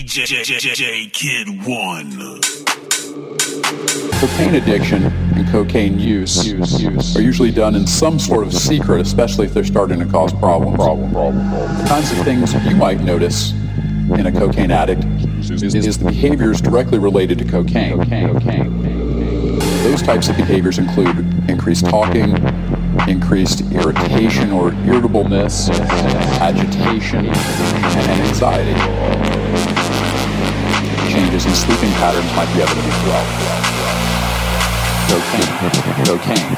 DJ Kid 1. Cocaine addiction and cocaine use are usually done in some sort of secret, especially if they're starting to cause problems. The kinds of things you might notice in a cocaine addict is the behaviors directly related to cocaine. Those types of behaviors include increased talking, increased irritation or irritableness, agitation, and anxiety. Changes in sleeping patterns might be evident as well. Cocaine.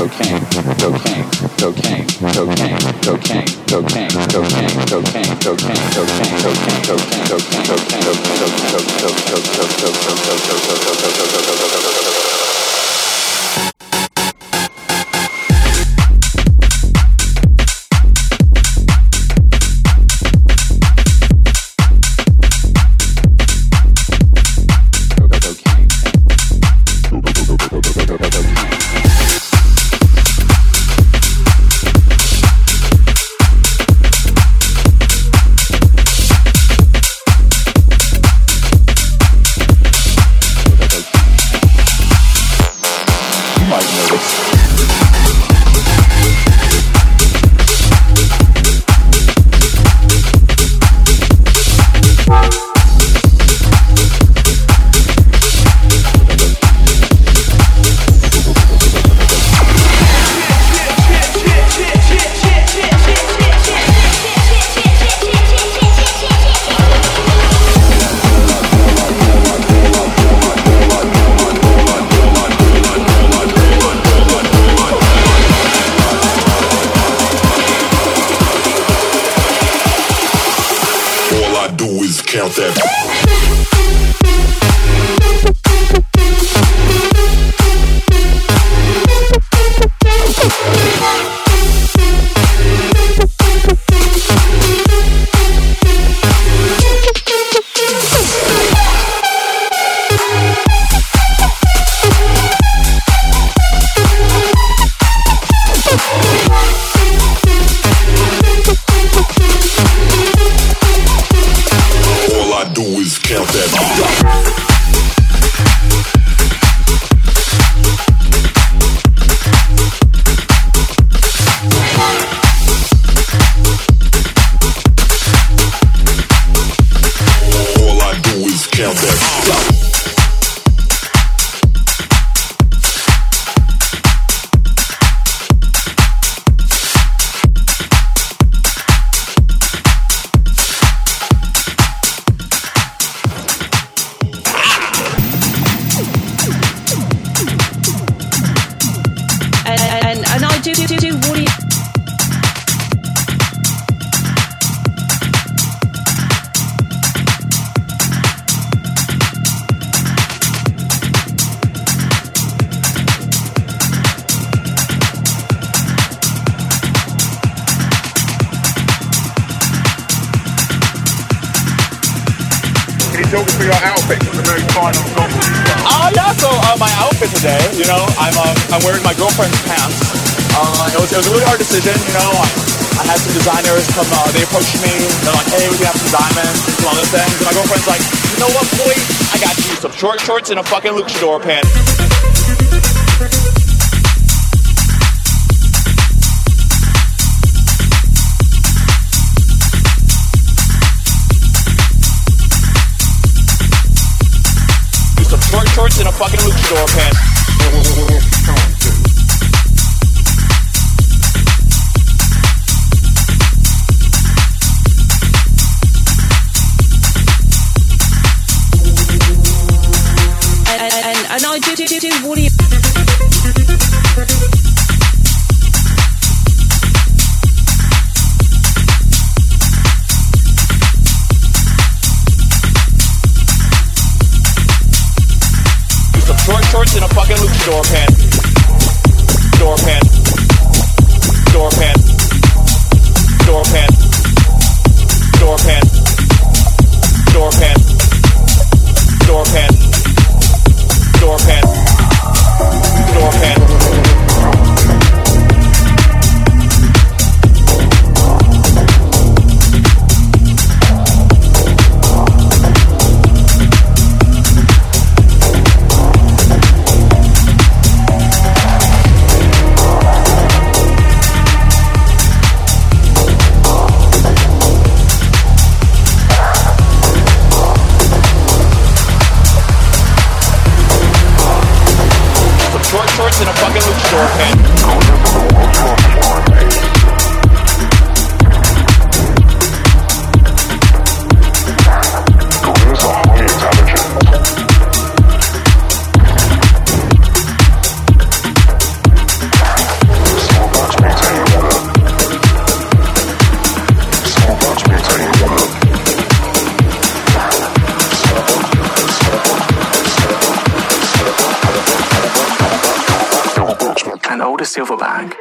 Count that. I'm wearing my girlfriend's pants. It was a really hard decision, you know. I had some designers come, they approached me, they're like, hey, we can have some diamonds and some other things. And my girlfriend's like, you know what, boy? I got you some short shorts and a fucking luchador pant. Some short shorts and a fucking luchador pant. And I do what do you... Some short shorts and a fucking luchador pant. Door pant. Door pant. Door pant. Door pant. Door pant. Door pant. Door pant. Door pant. in a fucking luchador pin. The silver bag.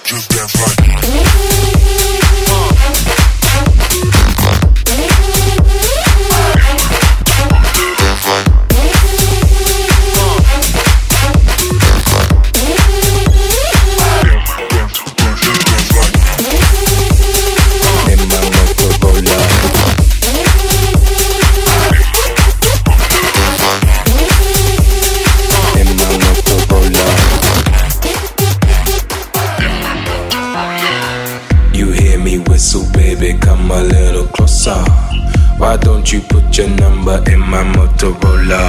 just dance like. Come a little closer. Why don't you put your number in my Motorola?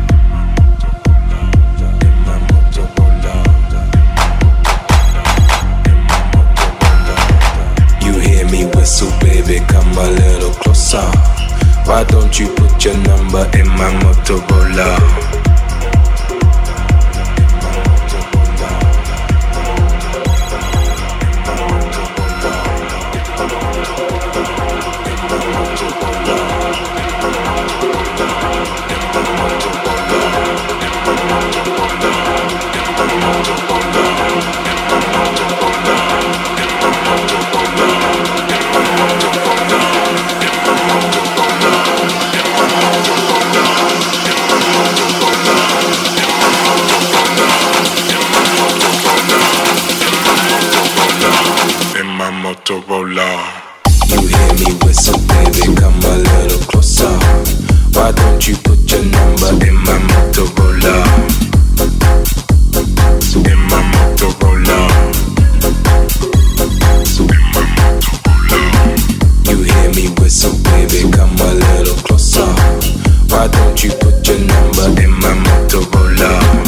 You hear me whistle, baby, come a little closer. Why don't you put your number in my Motorola? Motorola. You hear me whistle, baby, come a little closer. Why don't you put your number in my Motorola? In my Motorola. In my Motorola. You hear me whistle, baby, come a little closer. Why don't you put your number in my Motorola?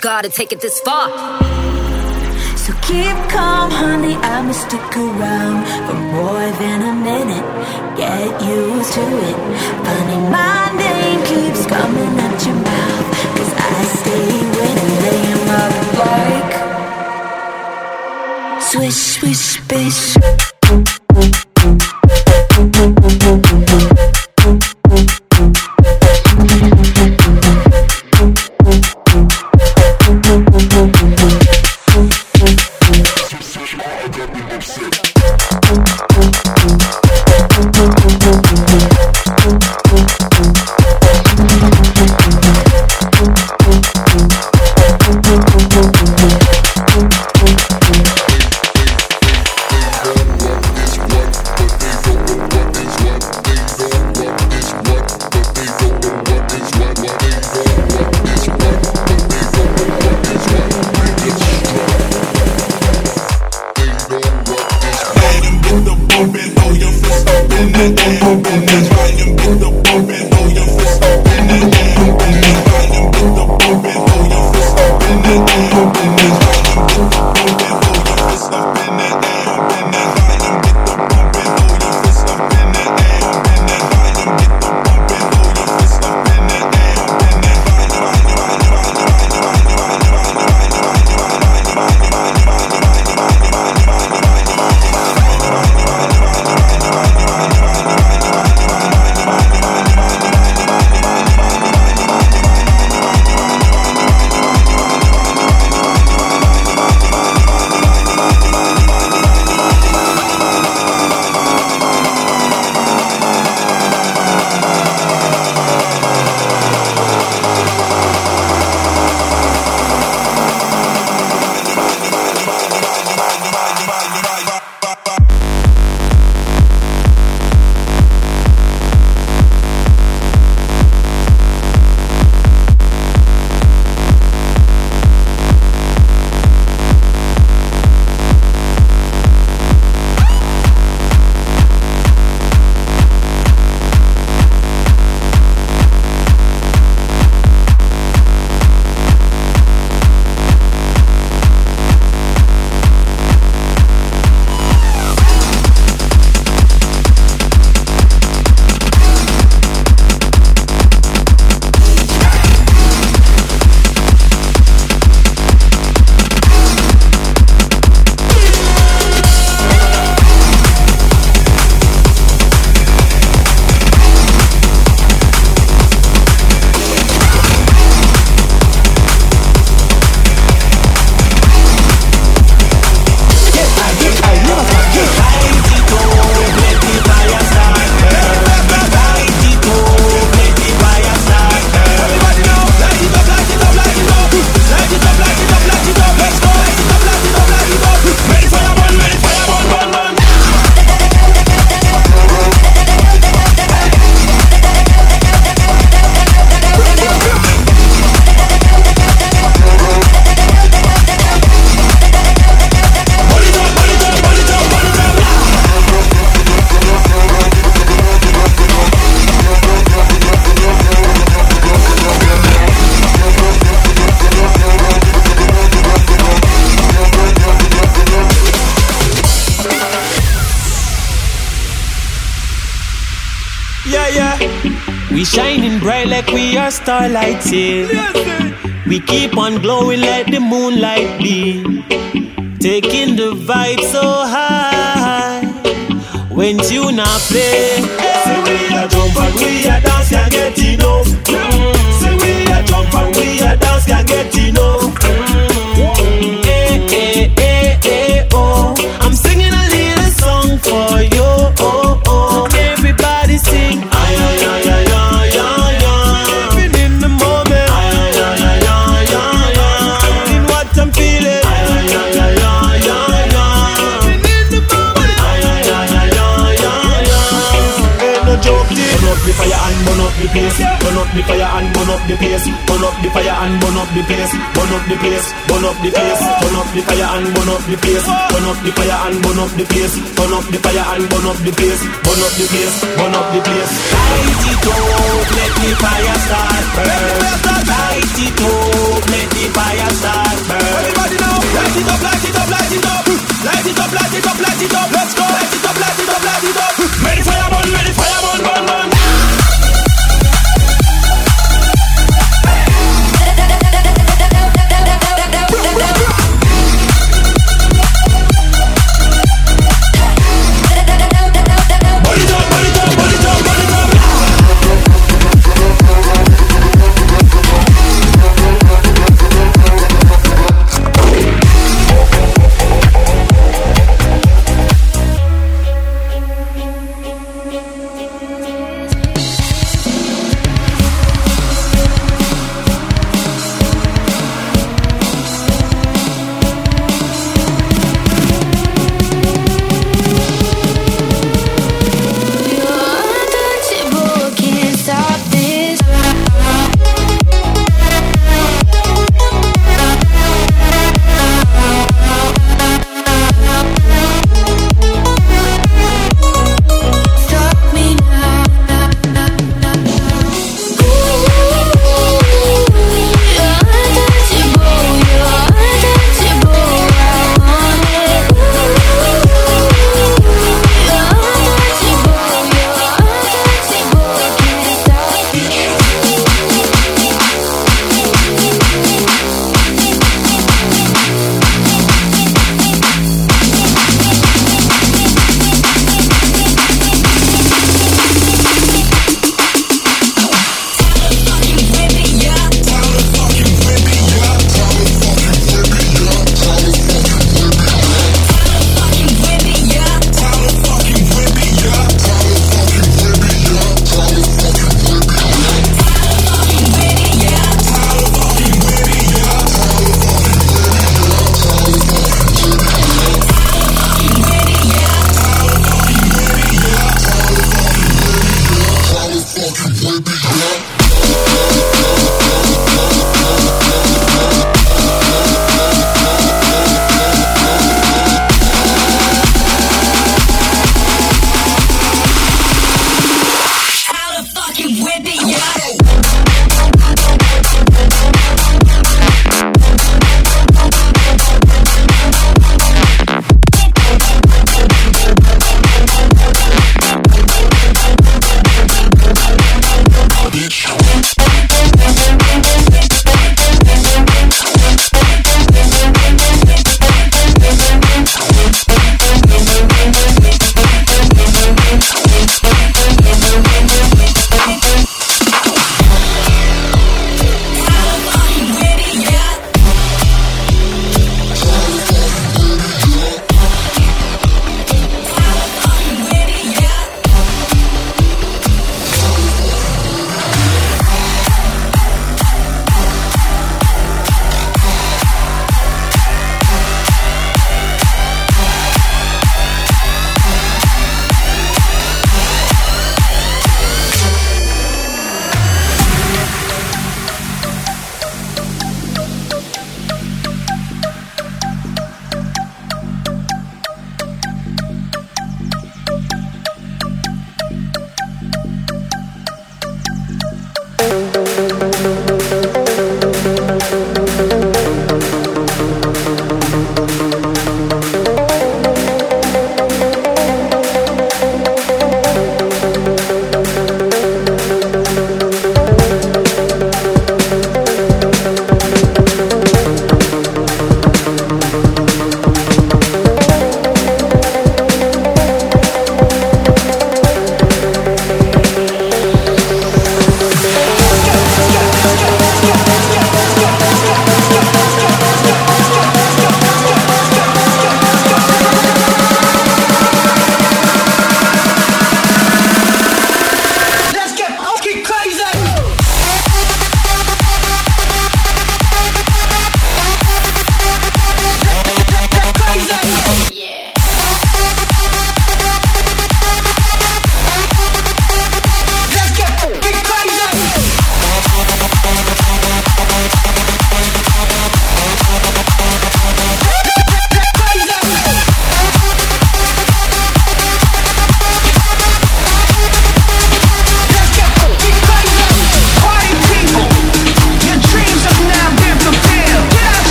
God to take it this far. So keep calm, honey, I'ma stick around for more than a minute. Get used to it. Funny, my name keeps coming out your mouth, 'cause I stay winning, laying up like swish, swish, bish. We shining bright like we are starlight, yeah. We keep on glowing like the moonlight beam, taking the vibe so high. When you not play, say we a jump and we a dance, can't get enough. Say we a jump and we a dance, can't get enough. Hey, hey, hey, hey, oh, I'm singing a little song for you. Oh, oh, everybody sing. Ay, ay, ay, ay, ay, ay, ay. Living in the moment. Ay, ay, ay, ay, ay, ay, ay. In what I'm feeling. Ay, ay, ay, ay, ay, ay, ay. Living in the moment. Ay, ay, ay, ay, ay, ay, ay. Ain't no joke, burn up the fire and burn up the place. Burn up the fire and burn up the place. Burn up the fire and burn up the place. Burn up the place, burn up the place. Burn up the fire and burn up the place. Burn up the fire and burn up the place. Burn up the fire and burn up the place. Burn up the place, burn up the place. Light it up, let the fire start burn. Light it up, let the fire start burn. Everybody now, light it up, light it up, light it up. Light it up, light it up, light it up. Let's go. Light it up, light it up, light it up. Make the fire burn, make the fire burn, burn, burn.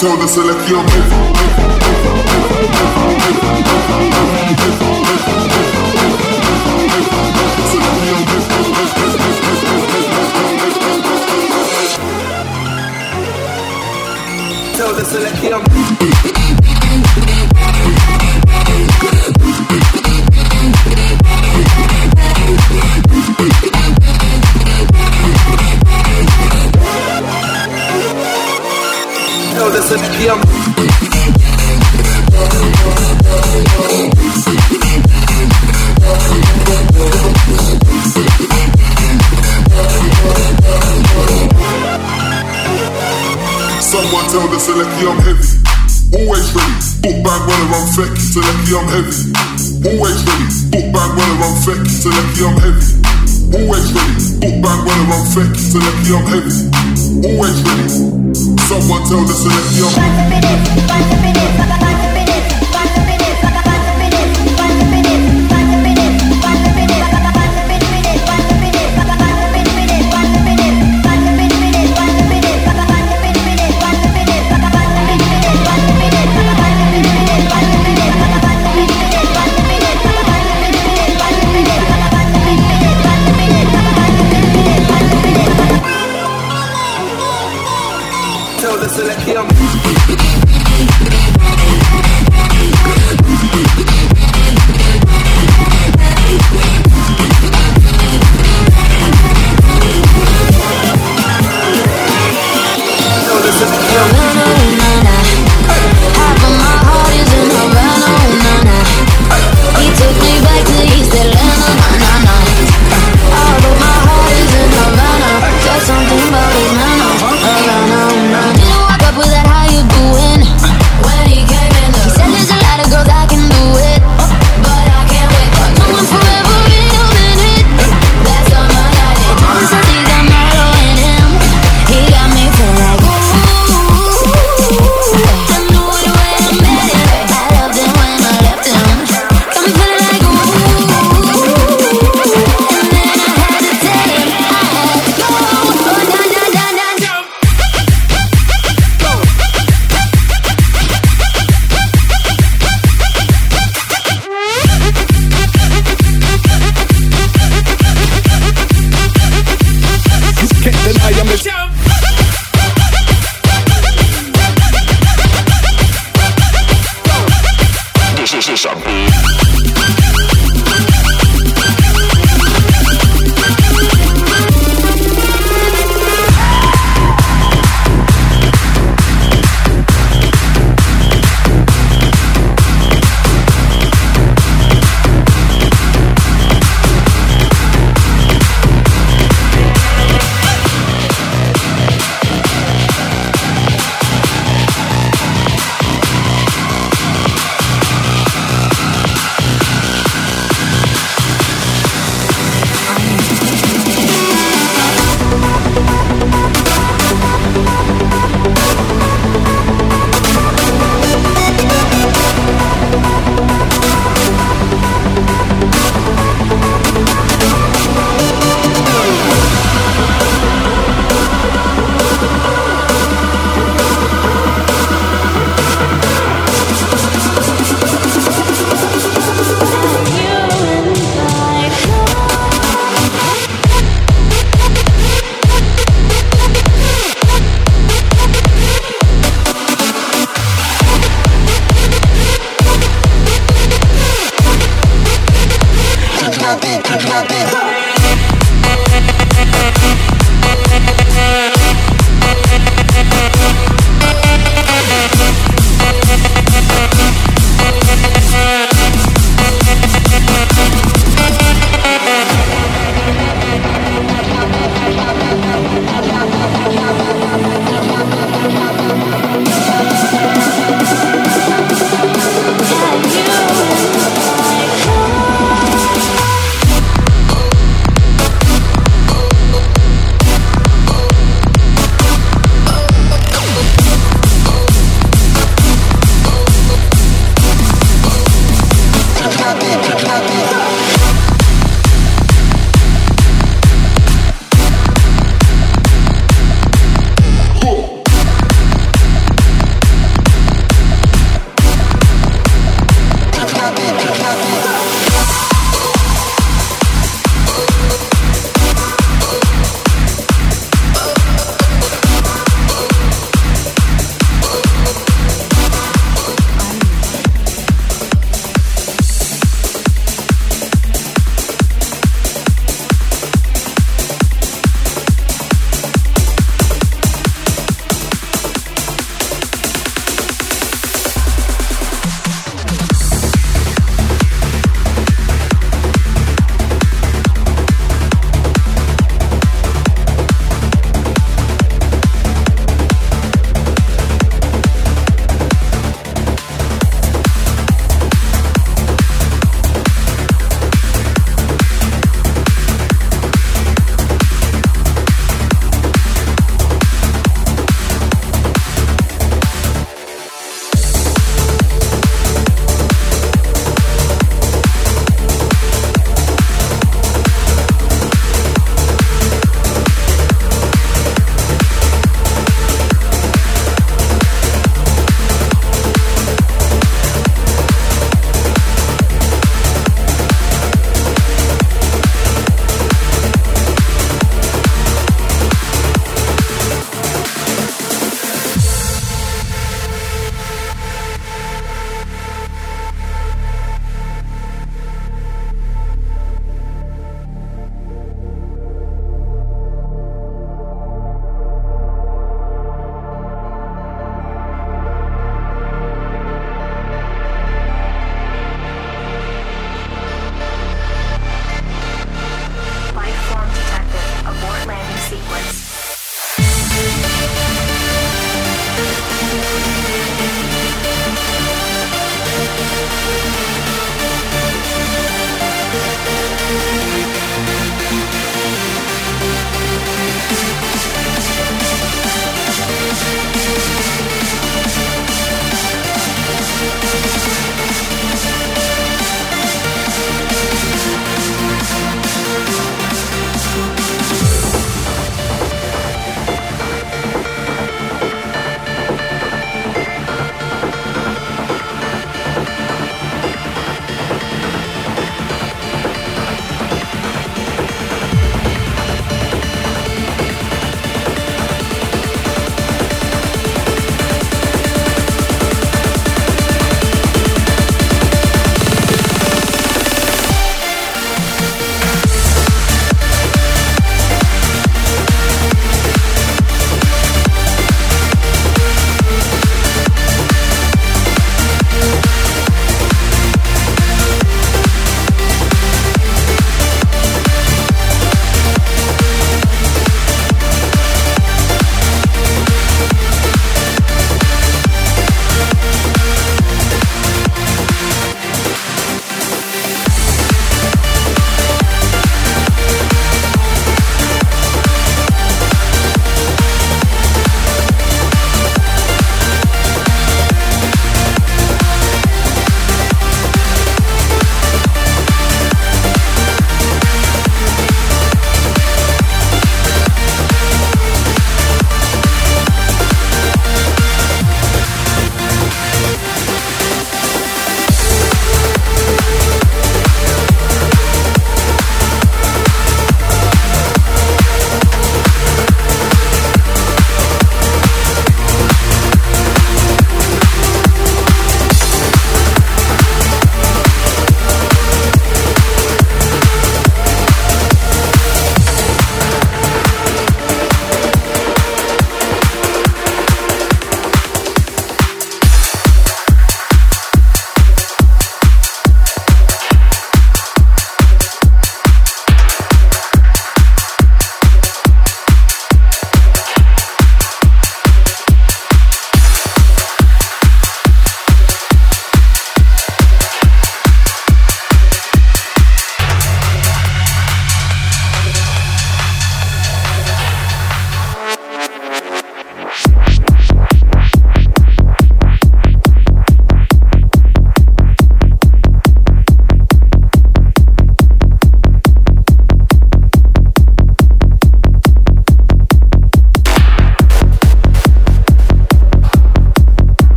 tell the select you're heavy. Tell the select you're tell the select you're Someone tell the Selecki I'm heavy. Always ready. Book bang when I'm fecky. Selecki I'm heavy. Always ready. Book bang when I'm fecky. Selecki I'm heavy. Always ready. Book bang when I'm fecky. Selecki I'm heavy. Always ready. Someone tell the Selecki I'm Control